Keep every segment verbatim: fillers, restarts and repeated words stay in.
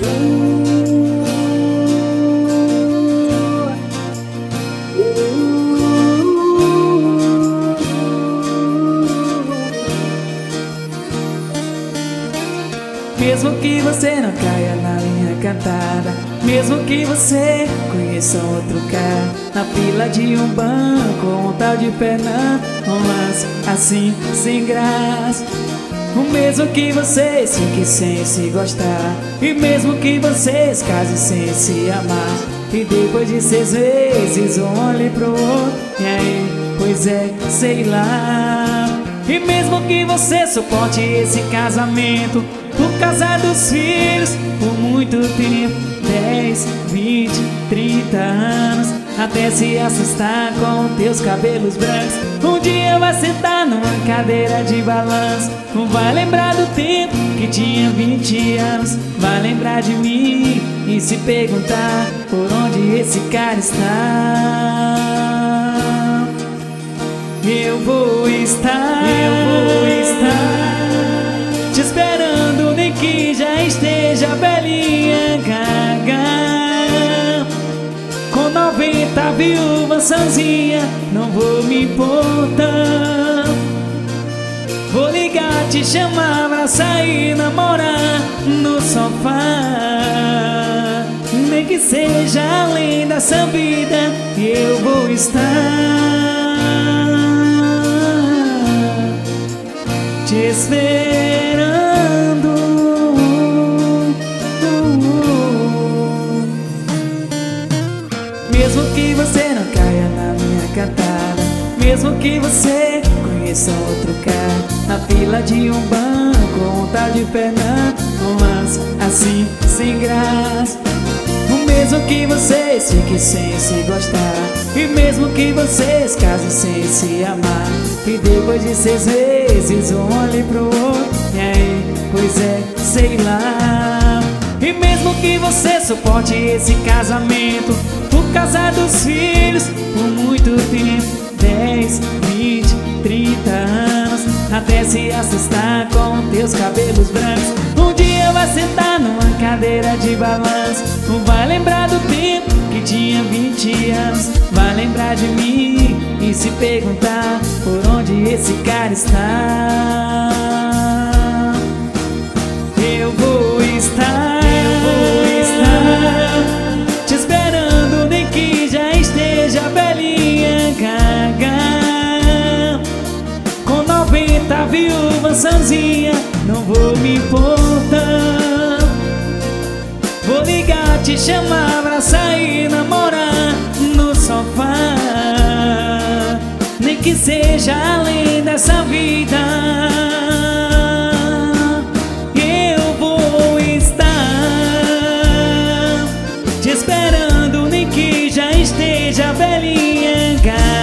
Mesmo que você não caia na linha cantada, mesmo que você conheça outro cara na fila de um banco, um tal de Fernando, um lance assim, sem graça. O mesmo que vocês fiquem sem se gostar, e mesmo que vocês casem sem se amar, e depois de seis vezes um olhe pro outro, e aí, pois é, sei lá. E mesmo que você suporte esse casamento por causa dos filhos, por muito tempo, dez, vinte, trinta anos, até se assustar com teus cabelos brancos, um dia vai sentar numa cadeira de balanço, vai lembrar do tempo que tinha vinte anos, vai lembrar de mim e se perguntar por onde esse cara está. Eu vou estar, eu vou estar te esperando, nem que já esteja velhinha, gaga. Com noventa viúvas sozinha, não vou me importar. Vou ligar, te chamar pra sair, namorar no sofá. Nem que seja além dessa vida, eu vou estar te esperando. Mesmo que você não caia na minha cantada, mesmo que você conheça outro cara na fila de um banco, um tal de Fernando, um lance assim, sem graça. O mesmo que vocês fiquem sem se gostar, e mesmo que vocês casem sem se amar, e depois de seis vezes um olhe pro outro, e aí, pois é, sei lá. E mesmo que você suporte esse casamento por causa dos filhos, por muito tempo, dez, vinte, trinta anos, até se assustar com teus cabelos brancos, um dia vai sentar numa cadeira de balanço, vai lembrar do tempo que tinha vinte anos, vai lembrar de mim e se perguntar por onde esse cara está. Eu vou estar, eu vou estar te esperando, nem que já esteja velhinha, gaga. Com noventa viúvas sozinha, não vou me importar. Vou ligar, te chamar pra sair, namorar no sofá. Nem que seja além dessa vida, eu vou estar te esperando, nem que já esteja velhinha,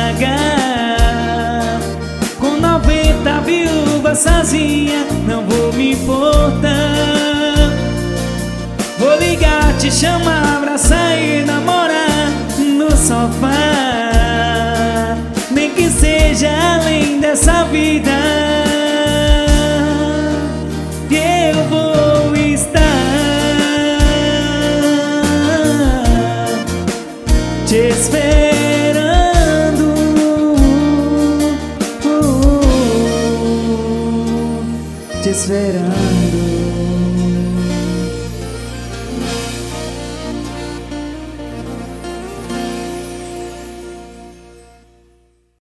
gaga. Com noventa viúvas sozinha, não vou me importar. Vou ligar, te chamar pra sair, namorar no sofá. Nem que seja além dessa vida, eu vou estar te esperando, te esperando.